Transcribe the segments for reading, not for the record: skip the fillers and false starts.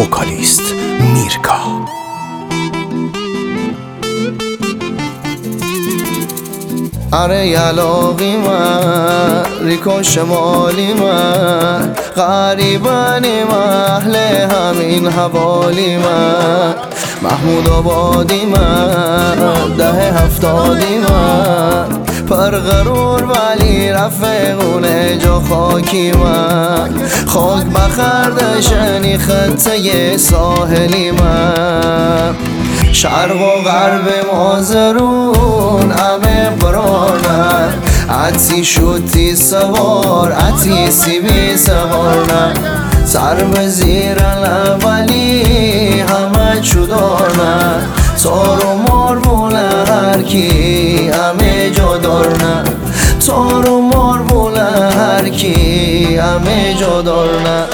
وکالیست میرکا. اره یلاقی من ریکو شمالی من غریبانی من اهل همین حوالی من محمود آبادی من ده هفتادی من پرغرور ولی رفقونه جا خاکی من خاک بخردشنی خطه ساحلی من شرق و غرب مازرون همه برانن عطی شوتی سوار عطی سیبی سوارن سر به زیرن اولی همه چودارن تار و مار بوله هرکی همه جا دارن تار و مار بوله هرکی همه جا دارن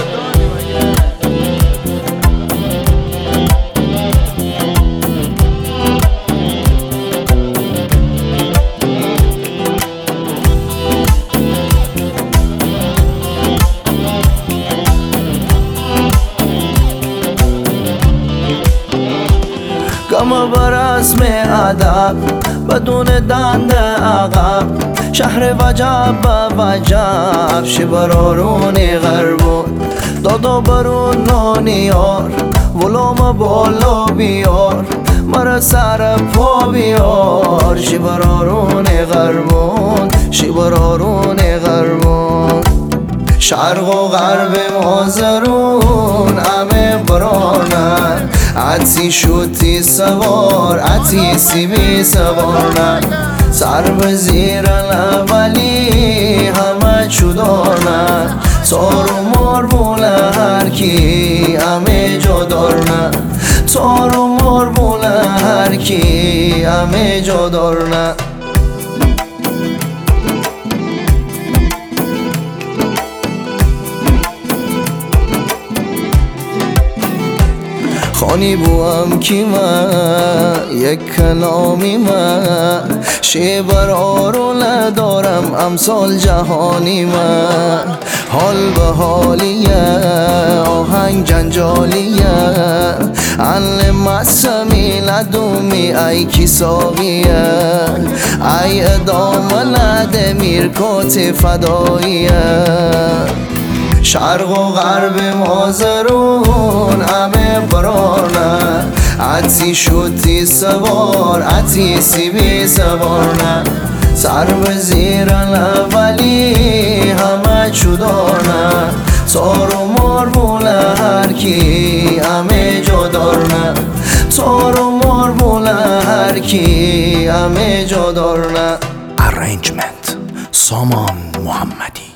گما بر اسم ادب بدون دند عقب شهر وجب و وجب شبرارونی غربون دادا برون نانیار ولوم بالا بیار مرا سر پا بیار شبرارونی غربون شبرارونی غربون شرق و غرب مازرون همه برانن عطی شوتی سوار عطی سیبی سوارن سر به زیرن اولی همه چودارن تار و مار بوله هرکی همه جا دارن تار و مار بوله هرکی همه جا دارن خانی بوام کی من یک کلامی من شبرارو ندارم امثال جهانی من حال به حالیه آهنگ جنجالیه انل مسمی ندومی ای کی ساقیه ای ادامه نده میرکات فداییه شرق و غرب مازرون همه برانن عطی شوتی سوار عطی سیبی سوارن سر به زیرن اولی همه چودارن تار و مار بوله هرکی همه جا دارن تار و مار بوله هرکی همه جا دارن. ارنجمنت سامان محمدی.